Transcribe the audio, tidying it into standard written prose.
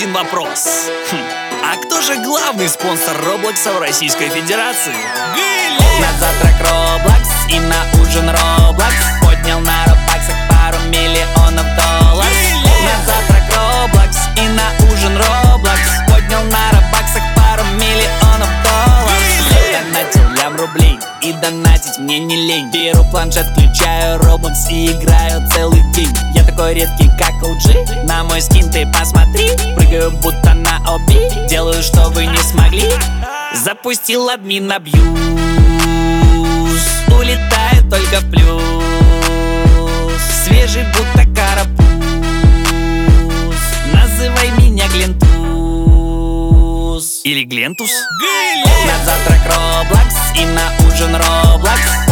один вопрос. А кто же главный спонсор Роблокса в Российской Федерации? На завтрак Роблокс и на ужин Роблокс. Поднял на робаксах пару миллионов долларов. На завтрак Роблокс и на ужин Роблокс. Поднял на робаксах пару миллионов долларов. Донатил лям рублей и донатить мне не лень. Беру планшет, включаю Роблокс и играю целый день. Я такой редкий, как OG. На мой скин ты посмотри. Прыгаю будто на оби. Делаю, что вы не смогли. Запустил админ абьюз. Улетаю только в плюс. Свежий будто карапуз. Называй меня Глентус. Или Глентус? На завтрак Роблокс и на ужин Роблокс.